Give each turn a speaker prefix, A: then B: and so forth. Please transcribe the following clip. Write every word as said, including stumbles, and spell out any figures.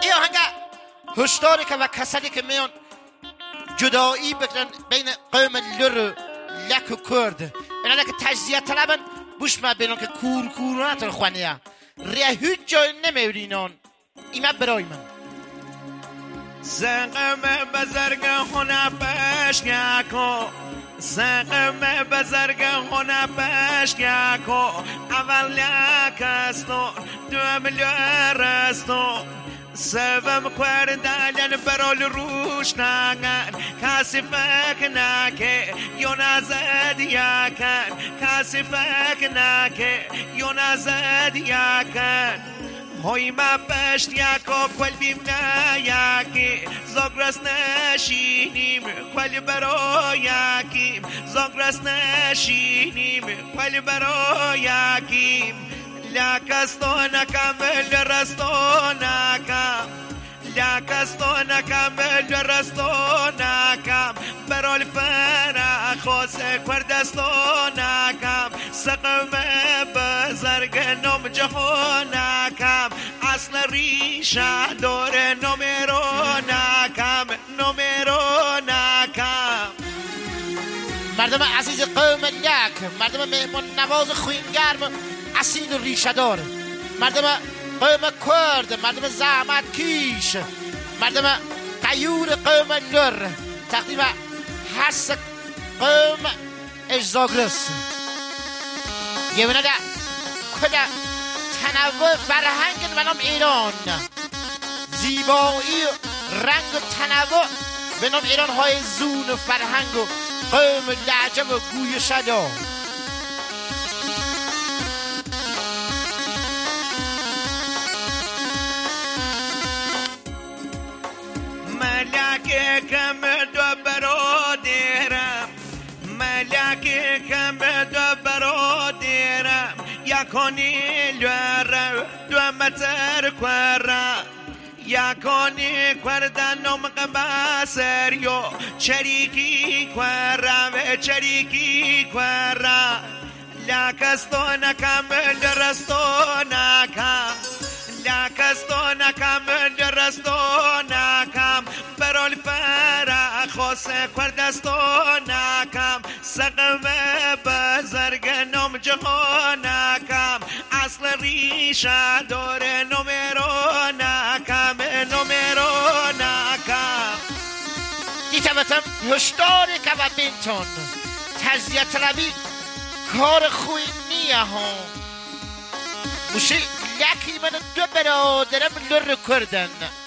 A: ای آهنگه هشداری که و کسانی که میان جدایی بکنن بین قوم لر لک و کرد اینا که تجزیه طلبن بوش ما بینن که کور کور نتر خوانیه ریه هیچ جای نمیورینان ایمه برای من
B: سقم بزرگ خونه پشکو سقم بزرگ خونه پشکو اول لکستون دوم لرستون سوم کردن برال روش نگن کسی فکر نکه یا نزد یکن کسی فکر نکه یا نزد یکن های ما پشت یکا کل بیم نه یکی زاگرس نشینیم کل برا یکیم زاگرس نشینیم کل برا یکیم لکستانکم لرستانکم لکستانکم لرستانکم برال فرا خاص کردستانکم سقم بزرگ نام جهانکم اصل ریشه داره نمرانکم نمرانکم
A: مردم عزیز قوم لک مردم مهمان نواز خوینگرم اصیل و ریشه دار مردم قوم کرد مردم زحمت کیش مردم قیور قوم لر تقدیم حس قوم اجزاگرس یه بنده کده تنوع فرهنگ منام ایران زیبایی رنگ و تنوع به نام ایران های زون و فرهنگ و قوم لهجه و گوی شدا
B: ملک کم دو برادرم ملک کم دو برادرم یکانی لور دو متر کرم یکانی کردنم قبسر یا چریکی کرم چریکی کرم لکستانکم لرستانکم لکستانکم لرستانکم برال فرا خاص کردستانکم سقم بزرگ نام جهانکم اصل ریشه داره نمرانکم نمرانکم
A: دیتبتم هشداری که و بینتون تجزیه طلبی کار خوی نیه ها موشی یکی من دو برادرم لر کردن